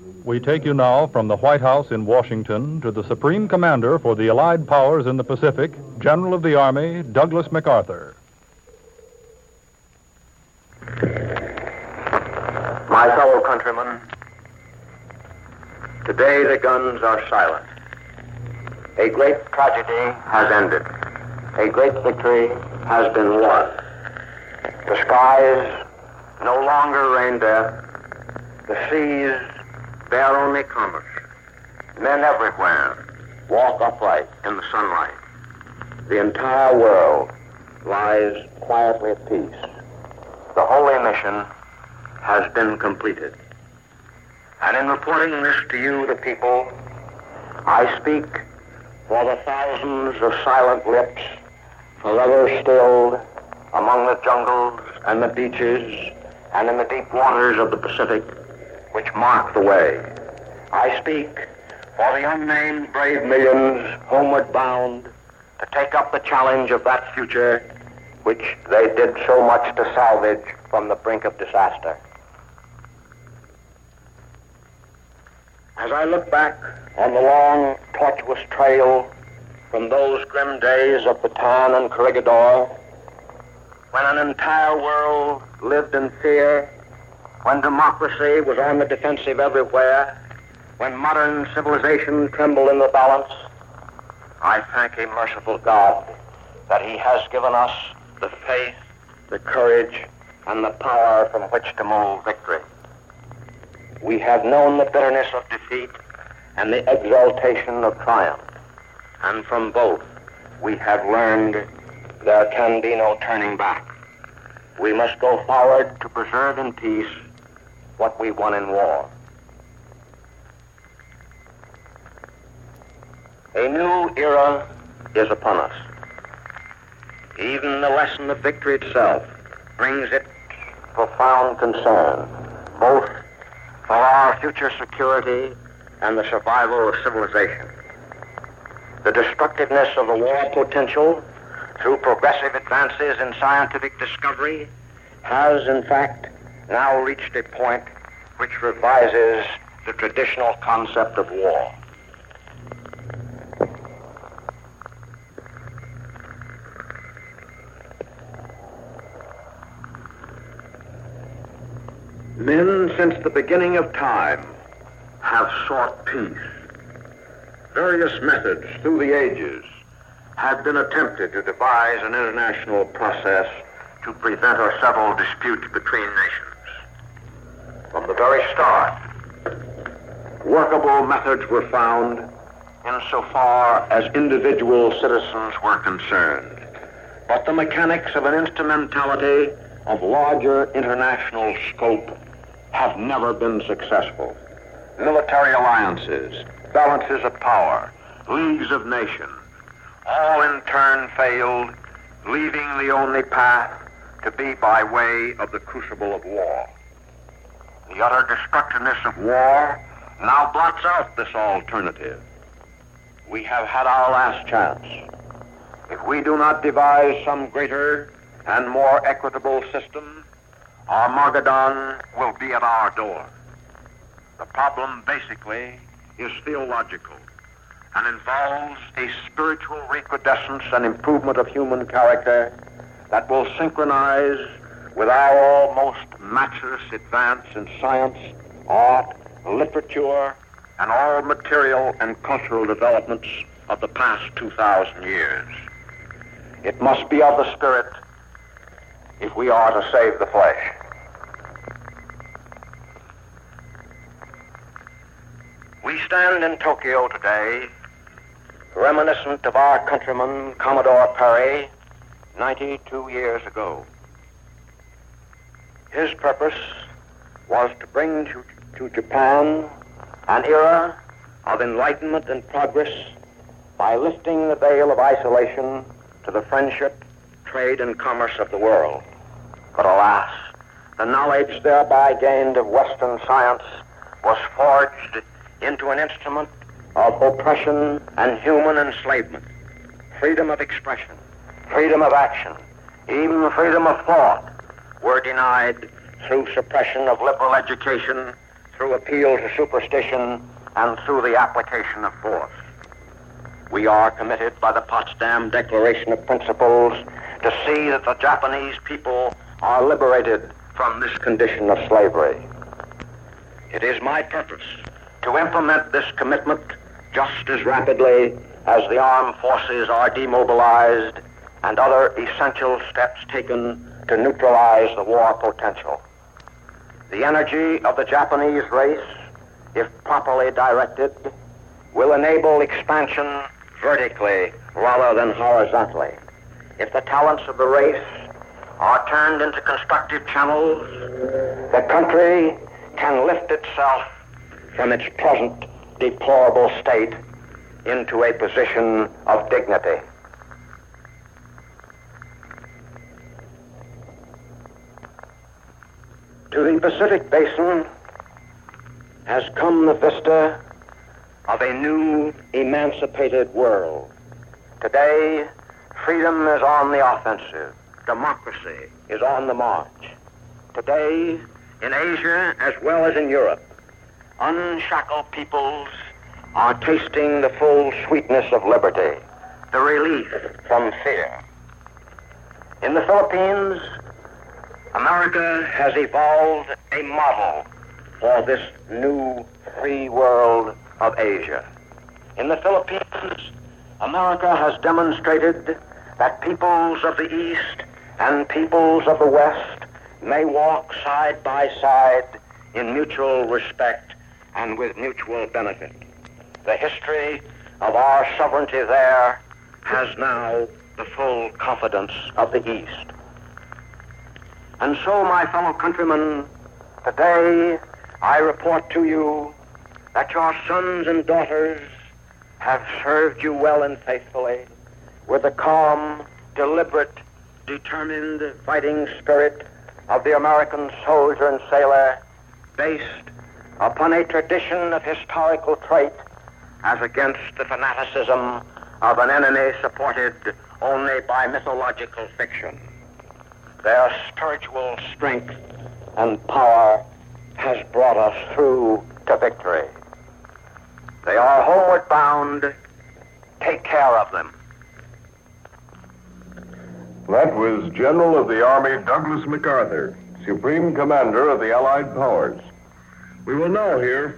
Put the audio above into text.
We take you now from the White House in Washington to the Supreme Commander for the Allied Powers in the Pacific, General of the Army, Douglas MacArthur. My fellow countrymen, today the guns are silent. A great tragedy has ended. A great victory has been won. The skies no longer rain death. The seas bear only commerce. Men everywhere walk upright in the sunlight. The entire world lies quietly at peace. The holy mission has been completed. And in reporting this to you, the people, I speak for the thousands of silent lips forever stilled among the jungles and the beaches and in the deep waters of the Pacific, which mark the way. I speak for the unnamed brave millions homeward bound to take up the challenge of that future which they did so much to salvage from the brink of disaster. As I look back on the long, tortuous trail from those grim days of Bataan and Corregidor, when an entire world lived in fear, when democracy was on the defensive everywhere, when modern civilization trembled in the balance, I thank a merciful God that He has given us the faith, the courage, and the power from which to mold victory. We have known the bitterness of defeat and the exaltation of triumph, and from both we have learned there can be no turning back. We must go forward to preserve in peace what we won in war. A new era is upon us. Even the lesson of victory itself brings its profound concern, both for our future security and the survival of civilization. The destructiveness of the war potential through progressive advances in scientific discovery has, in fact, now reached a point which revises the traditional concept of war. Men, since the beginning of time, have sought peace. Various methods through the ages have been attempted to devise an international process to prevent or settle disputes between nations. From the very start, workable methods were found insofar as individual citizens were concerned. But the mechanics of an instrumentality of larger international scope have never been successful. Military alliances, balances of power, leagues of nations, all in turn failed, leaving the only path to be by way of the crucible of war. The utter destructiveness of war now blots out this alternative. We have had our last chance. If we do not devise some greater and more equitable system, Armageddon will be at our door. The problem basically is theological and involves a spiritual recrudescence and improvement of human character that will synchronize with our almost matchless advance in science, art, literature, and all material and cultural developments of the past 2,000 years. It must be of the spirit if we are to save the flesh. We stand in Tokyo today, reminiscent of our countryman, Commodore Perry, 92 years ago. His purpose was to bring to Japan an era of enlightenment and progress by lifting the veil of isolation to the friendship, trade, and commerce of the world. But alas, the knowledge thereby gained of Western science was forged into an instrument of oppression and human enslavement. Freedom of expression, freedom of action, even freedom of thought were denied through suppression of liberal education, through appeal to superstition and through the application of force. We are committed by the Potsdam Declaration of Principles to see that the Japanese people are liberated from this condition of slavery. It is my purpose to implement this commitment just as rapidly as the armed forces are demobilized and other essential steps taken to neutralize the war potential. The energy of the Japanese race, if properly directed, will enable expansion vertically rather than horizontally. If the talents of the race are turned into constructive channels, the country can lift itself from its present deplorable state into a position of dignity. To the Pacific Basin has come the vista of a new, emancipated world. Today, freedom is on the offensive. Democracy is on the march. Today, in Asia as well as in Europe, unshackled peoples are tasting the full sweetness of liberty, the relief from fear. In the Philippines, America has evolved a model for this new free world of Asia. In the Philippines, America has demonstrated that peoples of the East and peoples of the West may walk side by side in mutual respect and with mutual benefit. The history of our sovereignty there has now the full confidence of the East. And so, my fellow countrymen, today I report to you that your sons and daughters have served you well and faithfully with the calm, deliberate, determined fighting spirit of the American soldier and sailor, based upon a tradition of historical trait as against the fanaticism of an enemy supported only by mythological fiction. Their spiritual strength and power has brought us through to victory. They are homeward bound. Take care of them. That was General of the Army Douglas MacArthur, Supreme Commander of the Allied Powers. We will now hear